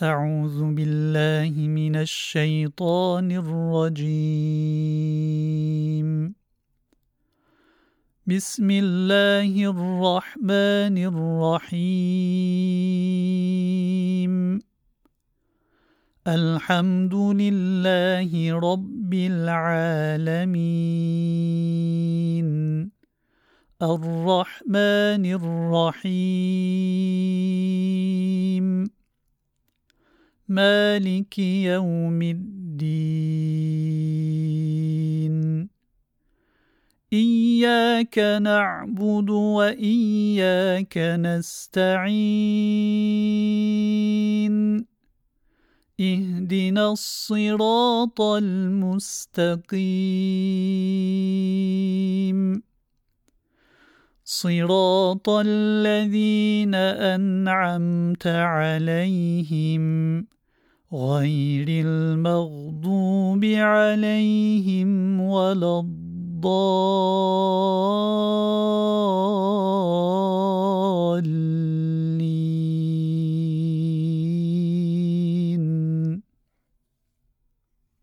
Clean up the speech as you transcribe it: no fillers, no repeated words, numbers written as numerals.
أعوذ بالله من الشيطان الرجيم. بسم الله الرحمن الرحيم. الحمد لله رب العالمين. الرحمن الرحيم. مالك يوم الدين. إياك نعبد وإياك نستعين. اهدنا الصراط المستقيم. صراط الذين أنعمت عليهم غير المغضوب عليهم ولا الضالين.